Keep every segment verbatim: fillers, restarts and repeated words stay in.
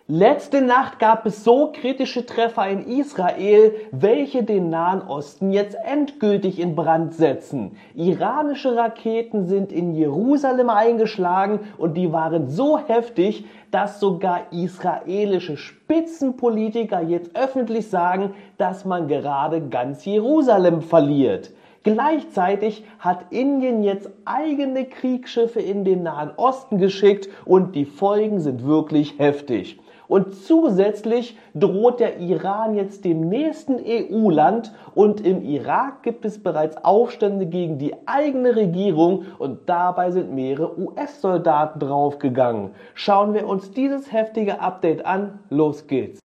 Letzte Nacht gab es so kritische Treffer in Israel, welche den Nahen Osten jetzt endgültig in Brand setzen. Iranische Raketen sind in Jerusalem eingeschlagen und die waren so heftig, dass sogar israelische Spitzenpolitiker jetzt öffentlich sagen, dass man gerade ganz Jerusalem verliert. Gleichzeitig hat Indien jetzt eigene Kriegsschiffe in den Nahen Osten geschickt und die Folgen sind wirklich heftig. Und zusätzlich droht der Iran jetzt dem nächsten E U-Land und im Irak gibt es bereits Aufstände gegen die eigene Regierung und dabei sind mehrere U S-Soldaten draufgegangen. Schauen wir uns dieses heftige Update an. Los geht's!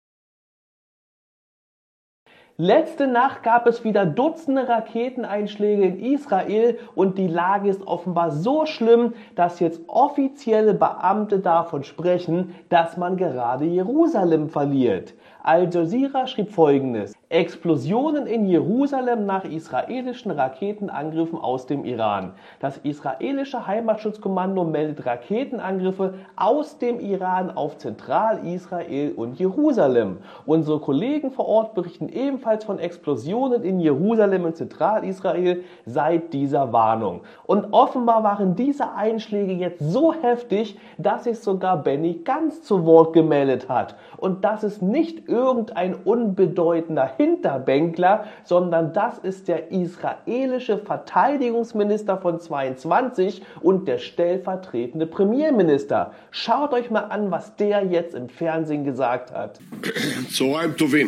Letzte Nacht gab es wieder Dutzende Raketeneinschläge in Israel und die Lage ist offenbar so schlimm, dass jetzt offizielle Beamte davon sprechen, dass man gerade Jerusalem verliert. Al Jazeera schrieb Folgendes: Explosionen in Jerusalem nach israelischen Raketenangriffen aus dem Iran. Das israelische Heimatschutzkommando meldet Raketenangriffe aus dem Iran auf Zentralisrael und Jerusalem. Unsere Kollegen vor Ort berichten ebenfalls von Explosionen in Jerusalem und Zentralisrael seit dieser Warnung. Und offenbar waren diese Einschläge jetzt so heftig, dass sich sogar Benny Gantz zu Wort gemeldet hat. Und das ist nicht irgendein unbedeutender Hinterbänkler, sondern das ist der israelische Verteidigungsminister von zweiundzwanzig und der stellvertretende Premierminister. Schaut euch mal an, was der jetzt im Fernsehen gesagt hat. צהריים טובים.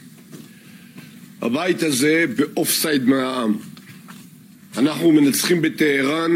הבית הזה באופסייד מהעם. אנחנו מנצחים בטהרן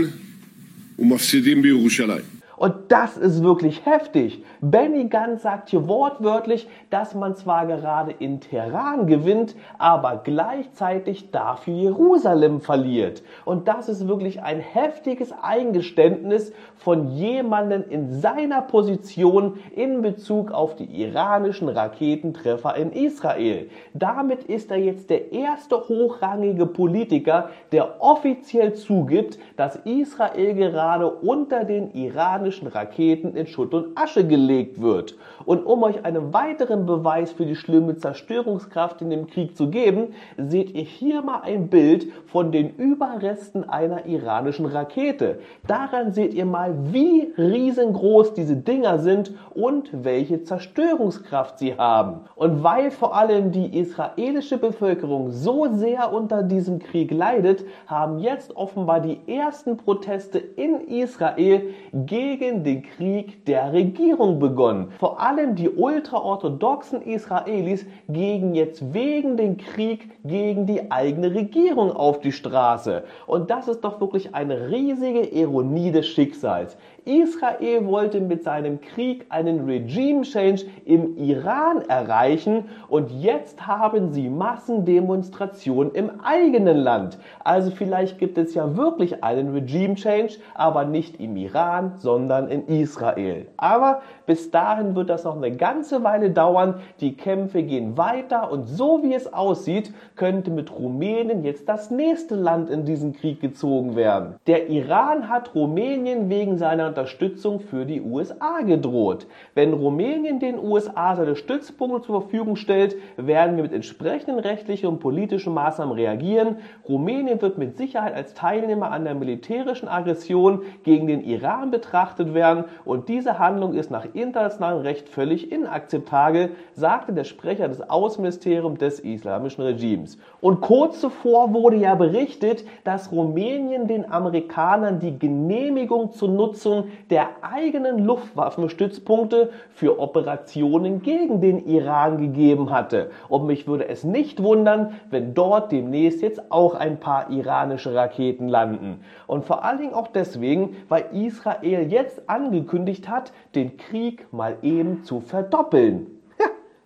ומפסידים בירושלים. Und das ist wirklich heftig. Benny Gantz sagt hier wortwörtlich, dass man zwar gerade in Teheran gewinnt, aber gleichzeitig dafür Jerusalem verliert. Und das ist wirklich ein heftiges Eingeständnis von jemandem in seiner Position in Bezug auf die iranischen Raketentreffer in Israel. Damit ist er jetzt der erste hochrangige Politiker, der offiziell zugibt, dass Israel gerade unter den iranischen Raketen in Schutt und Asche gelegt wird. Und um euch einen weiteren Beweis für die schlimme Zerstörungskraft in dem Krieg zu geben, seht ihr hier mal ein Bild von den Überresten einer iranischen Rakete. Daran seht ihr mal, wie riesengroß diese Dinger sind und welche Zerstörungskraft sie haben. Und weil vor allem die israelische Bevölkerung so sehr unter diesem Krieg leidet, haben jetzt offenbar die ersten Proteste in Israel gegen den Krieg der Regierung begonnen. Vor allem die ultraorthodoxen Israelis gehen jetzt wegen dem Krieg gegen die eigene Regierung auf die Straße. Und das ist doch wirklich eine riesige Ironie des Schicksals. Israel wollte mit seinem Krieg einen Regime Change im Iran erreichen und jetzt haben sie Massendemonstrationen im eigenen Land. Also vielleicht gibt es ja wirklich einen Regime Change, aber nicht im Iran, sondern in Israel. Aber bis dahin wird das noch eine ganze Weile dauern. Die Kämpfe gehen weiter und so wie es aussieht, könnte mit Rumänien jetzt das nächste Land in diesen Krieg gezogen werden. Der Iran hat Rumänien wegen seiner Unterstützung für die U S A gedroht. Wenn Rumänien den U S A seine Stützpunkte zur Verfügung stellt, werden wir mit entsprechenden rechtlichen und politischen Maßnahmen reagieren. Rumänien wird mit Sicherheit als Teilnehmer an der militärischen Aggression gegen den Iran betrachtet werden und diese Handlung ist nach internationalem Recht völlig inakzeptabel, sagte der Sprecher des Außenministeriums des islamischen Regimes. Und kurz zuvor wurde ja berichtet, dass Rumänien den Amerikanern die Genehmigung zur Nutzung der eigenen Luftwaffenstützpunkte für Operationen gegen den Iran gegeben hatte. Und mich würde es nicht wundern, wenn dort demnächst jetzt auch ein paar iranische Raketen landen. Und vor allen Dingen auch deswegen, weil Israel jetzt angekündigt hat, den Krieg mal eben zu verdoppeln. Ja,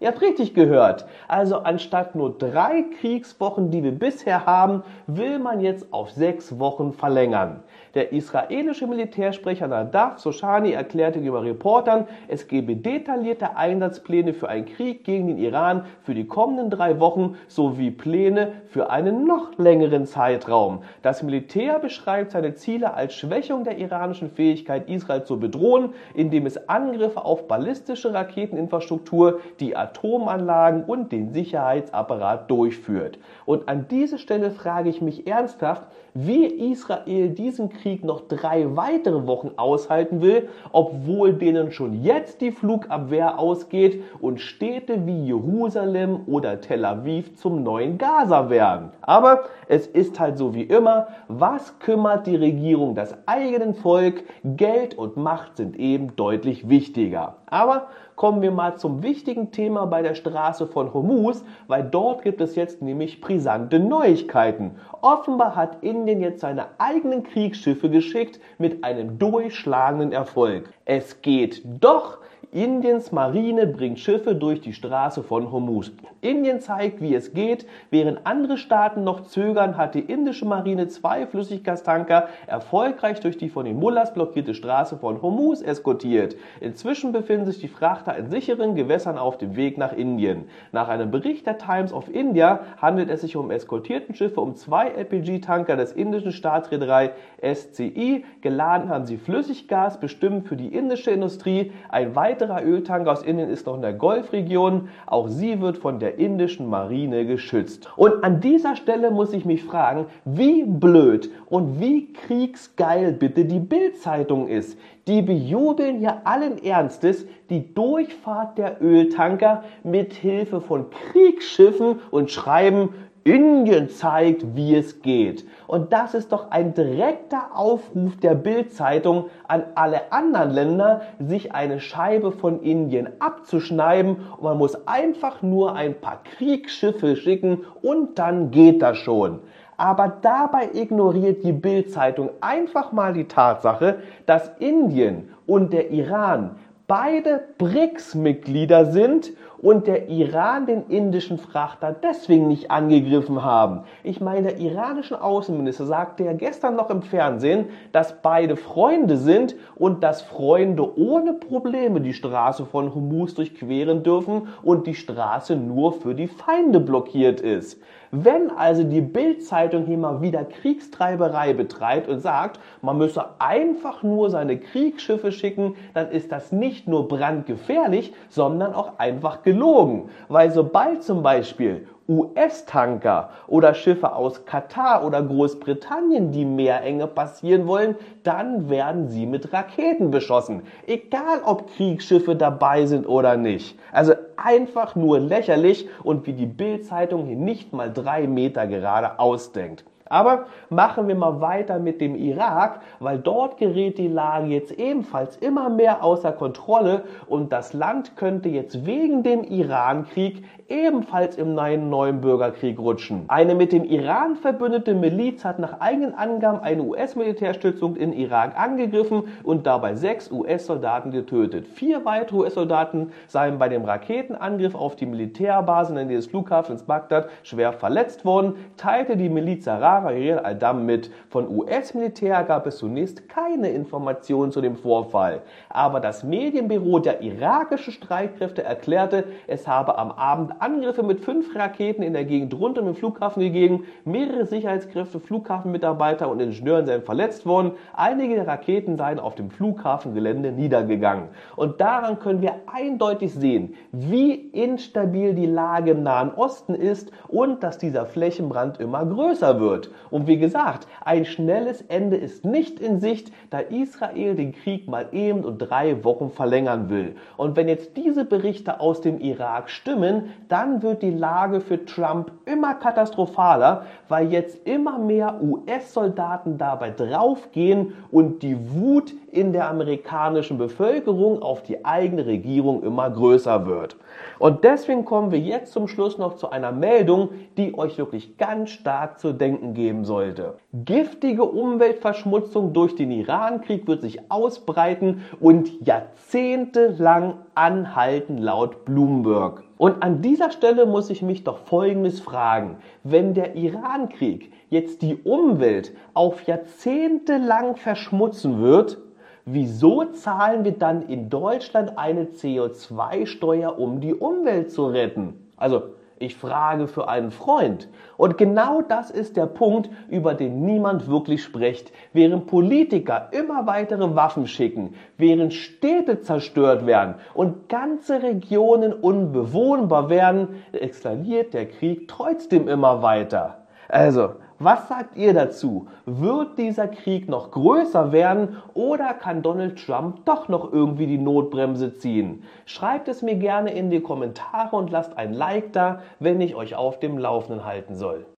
Ihr habt richtig gehört. Also anstatt nur drei Kriegswochen, die wir bisher haben, will man jetzt auf sechs Wochen verlängern. Der israelische Militärsprecher Nadav Shoshani erklärte gegenüber Reportern, es gebe detaillierte Einsatzpläne für einen Krieg gegen den Iran für die kommenden drei Wochen sowie Pläne für einen noch längeren Zeitraum. Das Militär beschreibt seine Ziele als Schwächung der iranischen Fähigkeit, Israel zu bedrohen, indem es Angriffe auf ballistische Raketeninfrastruktur, die Atomanlagen und den Sicherheitsapparat durchführt. Und an dieser Stelle frage ich mich ernsthaft, wie Israel diesen Krieg noch drei weitere Wochen aushalten will, obwohl denen schon jetzt die Flugabwehr ausgeht und Städte wie Jerusalem oder Tel Aviv zum neuen Gaza werden. Aber es ist halt so wie immer, was kümmert die Regierung das eigene Volk? Geld und Macht sind eben deutlich wichtiger. Aber kommen wir mal zum wichtigen Thema bei der Straße von Hormuz, weil dort gibt es jetzt nämlich brisante Neuigkeiten. Offenbar hat Indien jetzt seine eigenen Kriegsschiffe geschickt mit einem durchschlagenden Erfolg. Es geht doch! Indiens Marine bringt Schiffe durch die Straße von Hormuz. Indien zeigt, wie es geht. Während andere Staaten noch zögern, hat die indische Marine zwei Flüssiggastanker erfolgreich durch die von den Mullahs blockierte Straße von Hormuz eskortiert. Inzwischen befinden sich die Frachter in sicheren Gewässern auf dem Weg nach Indien. Nach einem Bericht der Times of India handelt es sich um eskortierten Schiffe um zwei L P G-Tanker des indischen Staatsreederei S C I. Geladen haben sie Flüssiggas, bestimmt für die indische Industrie. Ein weiterer Öltanker aus Indien ist noch in der Golfregion. Auch sie wird von der indischen Marine geschützt. Und an dieser Stelle muss ich mich fragen, wie blöd und wie kriegsgeil bitte die Bild-Zeitung ist. Die bejubeln ja allen Ernstes die Durchfahrt der Öltanker mit Hilfe von Kriegsschiffen und schreiben, Indien zeigt, wie es geht. Und das ist doch ein direkter Aufruf der Bild-Zeitung an alle anderen Länder, sich eine Scheibe von Indien abzuschneiden. Und man muss einfach nur ein paar Kriegsschiffe schicken und dann geht das schon. Aber dabei ignoriert die Bild-Zeitung einfach mal die Tatsache, dass Indien und der Iran beide B R I C S-Mitglieder sind und der Iran den indischen Frachter deswegen nicht angegriffen haben. Ich meine, der iranische Außenminister sagte ja gestern noch im Fernsehen, dass beide Freunde sind und dass Freunde ohne Probleme die Straße von Hormuz durchqueren dürfen und die Straße nur für die Feinde blockiert ist. Wenn also die Bild-Zeitung hier mal wieder Kriegstreiberei betreibt und sagt, man müsse einfach nur seine Kriegsschiffe schicken, dann ist das nicht nur brandgefährlich, sondern auch einfach gelogen. Weil sobald zum Beispiel U S-Tanker oder Schiffe aus Katar oder Großbritannien die Meerenge passieren wollen, dann werden sie mit Raketen beschossen. Egal ob Kriegsschiffe dabei sind oder nicht. Also einfach nur lächerlich und wie die Bild-Zeitung hier nicht mal drei Meter gerade ausdenkt. Aber machen wir mal weiter mit dem Irak, weil dort gerät die Lage jetzt ebenfalls immer mehr außer Kontrolle und das Land könnte jetzt wegen dem Iran-Krieg ebenfalls im neuen, neuen Bürgerkrieg rutschen. Eine mit dem Iran verbündete Miliz hat nach eigenen Angaben eine U S-Militärstützung in Irak angegriffen und dabei sechs U S-Soldaten getötet. Vier weitere U S-Soldaten seien bei dem Raketenangriff auf die Militärbasis in der Nähe des Flughafens Bagdad schwer verletzt worden, teilte die Miliz Sarara al-Dam mit. Von U S-Militär gab es zunächst keine Informationen zu dem Vorfall. Aber das Medienbüro der irakischen Streitkräfte erklärte, es habe am Abend Angriffe mit fünf Raketen in der Gegend rund um den Flughafen gegeben. Mehrere Sicherheitskräfte, Flughafenmitarbeiter und Ingenieure seien verletzt worden. Einige der Raketen seien auf dem Flughafengelände niedergegangen. Und daran können wir eindeutig sehen, wie instabil die Lage im Nahen Osten ist und dass dieser Flächenbrand immer größer wird. Und wie gesagt, ein schnelles Ende ist nicht in Sicht, da Israel den Krieg mal eben und drei Wochen verlängern will. Und wenn jetzt diese Berichte aus dem Irak stimmen, dann wird die Lage für Trump immer katastrophaler, weil jetzt immer mehr U S-Soldaten dabei draufgehen und die Wut in der amerikanischen Bevölkerung auf die eigene Regierung immer größer wird. Und deswegen kommen wir jetzt zum Schluss noch zu einer Meldung, die euch wirklich ganz stark zu denken geben sollte. Giftige Umweltverschmutzung durch den Irankrieg wird sich ausbreiten und jahrzehntelang anhalten, laut Bloomberg. Und an dieser Stelle muss ich mich doch Folgendes fragen: Wenn der Irankrieg jetzt die Umwelt auf Jahrzehnte lang verschmutzen wird, wieso zahlen wir dann in Deutschland eine C O zwei Steuer, um die Umwelt zu retten? Also, ich frage für einen Freund. Und genau das ist der Punkt, über den niemand wirklich spricht. Während Politiker immer weitere Waffen schicken, während Städte zerstört werden und ganze Regionen unbewohnbar werden, eskaliert der Krieg trotzdem immer weiter. Also, was sagt ihr dazu? Wird dieser Krieg noch größer werden oder kann Donald Trump doch noch irgendwie die Notbremse ziehen? Schreibt es mir gerne in die Kommentare und lasst ein Like da, wenn ich euch auf dem Laufenden halten soll.